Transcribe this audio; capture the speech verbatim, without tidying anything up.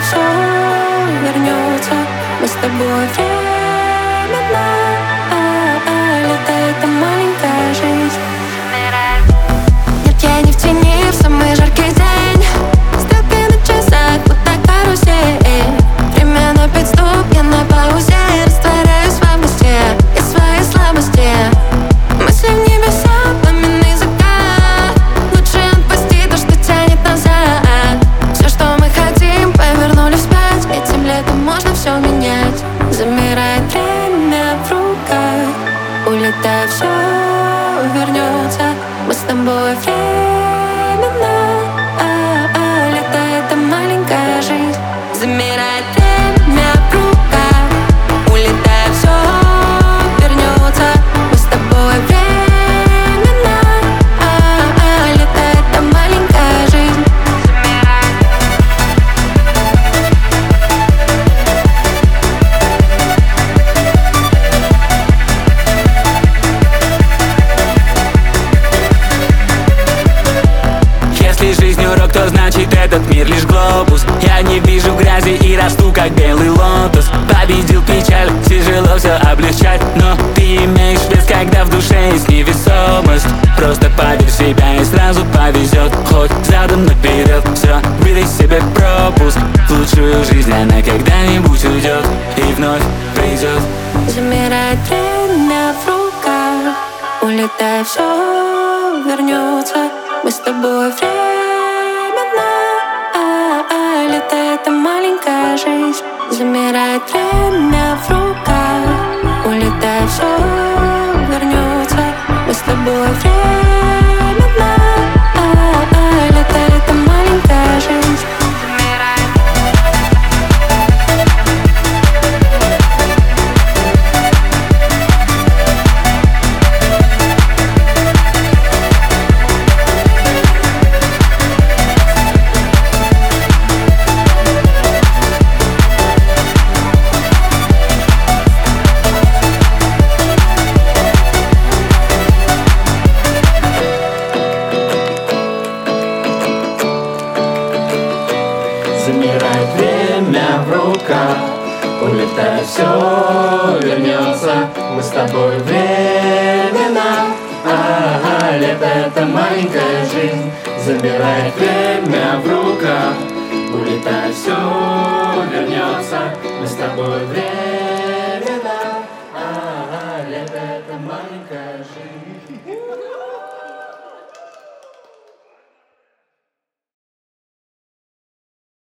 все вернется. Мы с тобой временно, а, а, летает эта маленькая жизнь. Нет, я не в тени в самый жаркий день. Стрелки на часах, будто карусель. Время на пит-стоп, я на паузе. Растворяюсь в августе и своей слабости. Мысли в небеса, пламенный закат. Лучше отпусти то, что тянет назад. Все, что мы хотим, повернули вспять. Этим летом можно все менять. Замирает время в руках. Улетает, все вернется. Мы с тобой временно, а, а, летает эта маленькая жизнь. Замирает время в руках. Улетает, все вернется. Мы с тобой временно, а, а, летает эта маленькая жизнь. Если жизнь урок, то значит этот мир лишь глобус. Я не вижу грязи и расту, как белый лотос. Победил печаль, тяжело все облегчать. Но ты имеешь вес, когда в душе есть невесомость. Просто поверь в себя и сразу повезет. Хоть задом наперед, все, выдай себе пропуск. В лучшую жизнь она когда-нибудь уйдет и вновь придет. Замирает время в руках. Улетает, все вернется. Мы с тобой временно, а, а, летает эта маленькая жизнь. Замирает время в руках. Улетает, все вернется. Мы с тобой временно, а, а, летает эта маленькая жизнь. Замирает время в руках. Улетает, все вернется. Мы с тобой временно, ага, летает эта маленькая жизнь. Замирает время в руках. Улетает, все вернется. Мы с тобой временно, ага, летает эта маленькая жизнь.